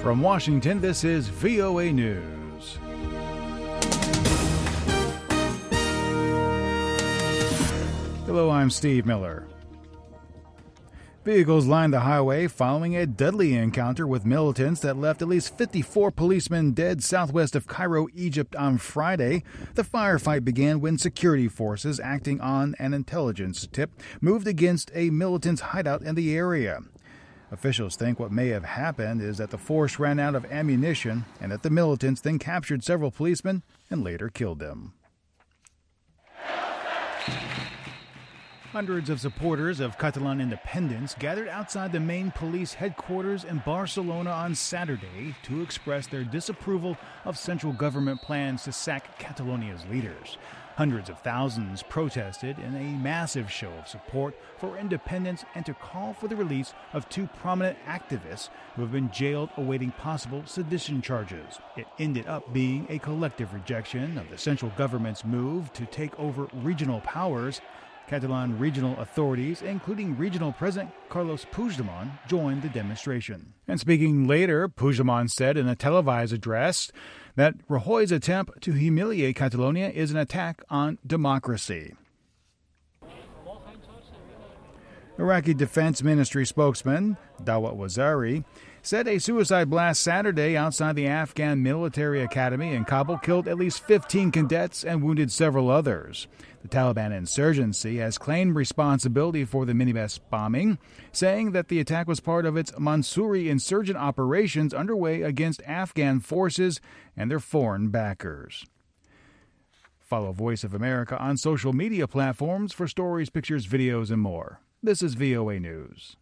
From Washington, this is VOA News. Hello, I'm Steve Miller. Vehicles lined the highway following a deadly encounter with militants that left at least 54 policemen dead southwest of Cairo, Egypt on Friday. The firefight began when security forces acting on an intelligence tip moved against a militants' hideout in the area. Officials think what may have happened is that the force ran out of ammunition and that the militants then captured several policemen and later killed them. Hundreds of supporters of Catalan independence gathered outside the main police headquarters in Barcelona on Saturday to express their disapproval of central government plans to sack Catalonia's leaders. Hundreds of thousands protested in a massive show of support for independence and to call for the release of two prominent activists who have been jailed awaiting possible sedition charges. It ended up being a collective rejection of the central government's move to take over regional powers. Catalan regional authorities, including regional president Carles Puigdemont, joined the demonstration. And speaking later, Puigdemont said in a televised address that Rajoy's attempt to humiliate Catalonia is an attack on democracy. Iraqi Defense Ministry spokesman Dawat Wazari said a suicide blast Saturday outside the Afghan military academy in Kabul killed at least 15 cadets and wounded several others. The Taliban insurgency has claimed responsibility for the minibus bombing, saying that the attack was part of its Mansouri insurgent operations underway against Afghan forces and their foreign backers. Follow Voice of America on social media platforms for stories, pictures, videos, and more. This is VOA News.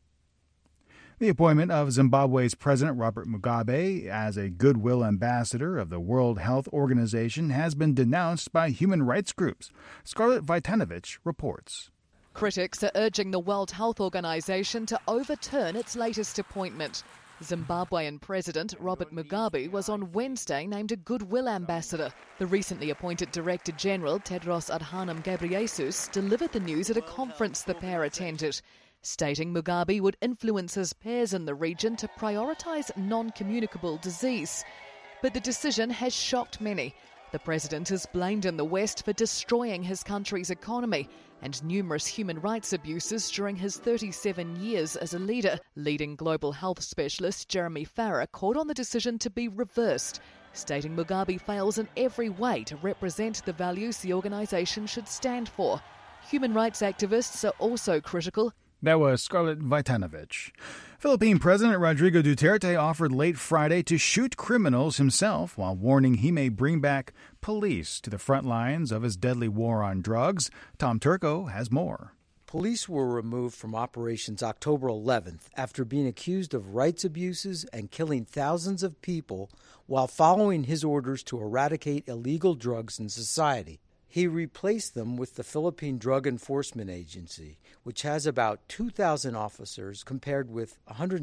The appointment of Zimbabwe's President Robert Mugabe as a goodwill ambassador of the World Health Organization has been denounced by human rights groups. Scarlett Vojtanovic reports. Critics are urging the World Health Organization to overturn its latest appointment. Zimbabwean President Robert Mugabe was on Wednesday named a goodwill ambassador. The recently appointed Director General Tedros Adhanom Ghebreyesus delivered the news at a conference the pair attended, stating Mugabe would influence his peers in the region to prioritise non-communicable disease. But the decision has shocked many. The president is blamed in the West for destroying his country's economy and numerous human rights abuses during his 37 years as a leader. Leading global health specialist Jeremy Farrar called on the decision to be reversed, stating Mugabe fails in every way to represent the values the organisation should stand for. Human rights activists are also critical. That was Scarlett Vojtanovic. Philippine President Rodrigo Duterte offered late Friday to shoot criminals himself while warning he may bring back police to the front lines of his deadly war on drugs. Tom Turco has more. Police were removed from operations October 11th after being accused of rights abuses and killing thousands of people while following his orders to eradicate illegal drugs in society. He replaced them with the Philippine Drug Enforcement Agency, which has about 2,000 officers compared with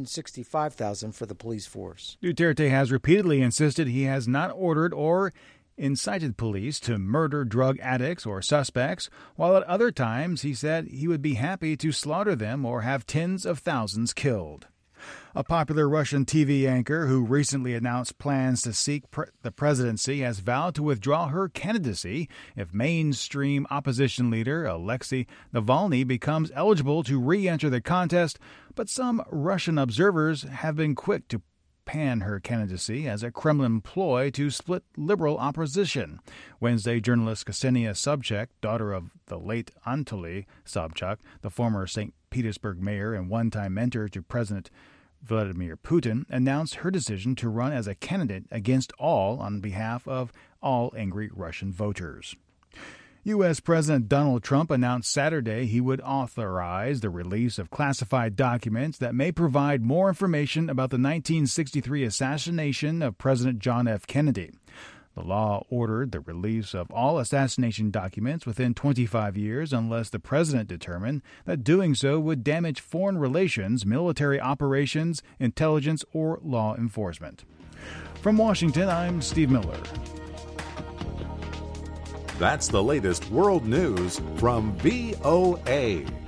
165,000 for the police force. Duterte has repeatedly insisted he has not ordered or incited police to murder drug addicts or suspects, while at other times he said he would be happy to slaughter them or have tens of thousands killed. A popular Russian TV anchor who recently announced plans to seek the presidency has vowed to withdraw her candidacy if mainstream opposition leader Alexei Navalny becomes eligible to re-enter the contest, but some Russian observers have been quick to pan her candidacy as a Kremlin ploy to split liberal opposition. Wednesday, journalist Ksenia Sobchak, daughter of the late Anatoly Sobchak, the former St. Petersburg mayor and one-time mentor to President Vladimir Putin, announced her decision to run as a candidate against all on behalf of all angry Russian voters. U.S. President Donald Trump announced Saturday he would authorize the release of classified documents that may provide more information about the 1963 assassination of President John F. Kennedy. The law ordered the release of all assassination documents within 25 years unless the president determined that doing so would damage foreign relations, military operations, intelligence, or law enforcement. From Washington, I'm Steve Miller. That's the latest world news from VOA.